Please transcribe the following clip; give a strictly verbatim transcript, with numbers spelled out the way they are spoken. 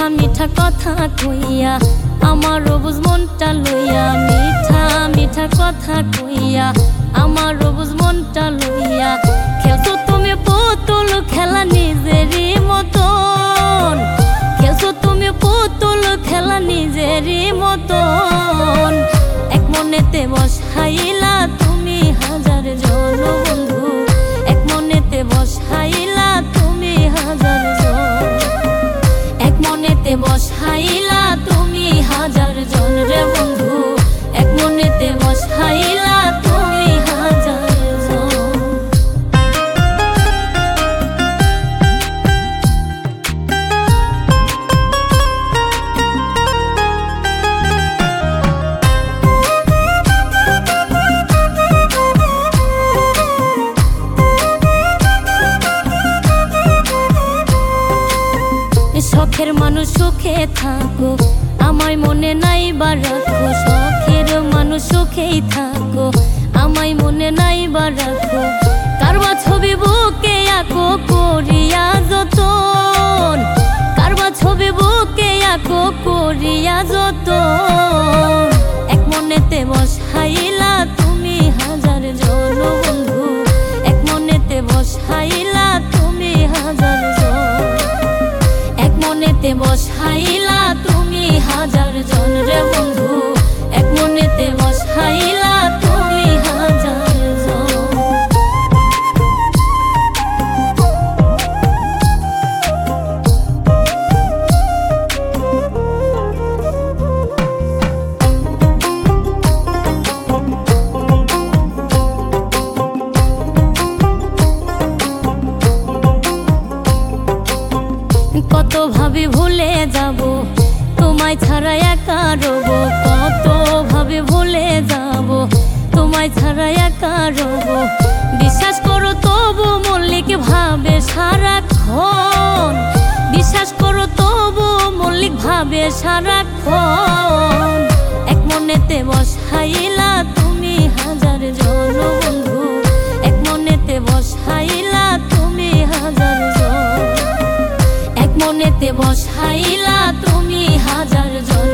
মিঠা কথা কইয়া আমার অবুঝ মনটা লইয়া, মিঠা মিঠা কথা কইয়া আমার অবুঝ মনটা লইয়া। খেলছো তুমি পুতুল খেলা নিজেরই মতন, খেলছো তুমি পুতুল খেলা নিজেরই মতন। এক মনেতে বসাইলা তুমি হাজার জন বন্ধু, এক মনেতে বসাইলা তুমি হাজার জন, এক মনেতে বসাইলা তুমি হাজার জন রে বন্ধু, এক মনেতে বসাইলা তুমি হাজার জন। শখের মানুষ সুখে থাকো আমায় মনে নাই বা রাখো, শখের মানুষ সুখেই থাকো আমায় মনে নাই বা রাখো। কারবা ছবি বুকে আঁকো করিয়া যতন, কারবা ছবি বুকে আঁকো করিয়া যতন। এক মনেতে বসাইলা তুমি হাজার জন বন্ধু, এক মনেতে বসাইলা তুমি হাজার জন, এক মনেতে বসাইলা তুমি হাজার জন রে বন্ধু, এক মনেতে বসাইলা তুমি হাজার জন। কত ভাবি ভুলে যাব তোমায় ছাড়া একা রব, কত ভাবি ভুলে যাব তোমায় ছাড়া একা রব। বিশ্বাস করো তবু মল্লিক ভাবে সারাক্ষণ, বিশ্বাস করো তবু মল্লিক ভাবে সারাক্ষণ। এক মনেতে বসাইলা তুমি হাজার জন বন্ধু, এক মনেতে বসাইলা তুমি হাজার জন, এক মনেতে বসাইলা তুমি হাজার জন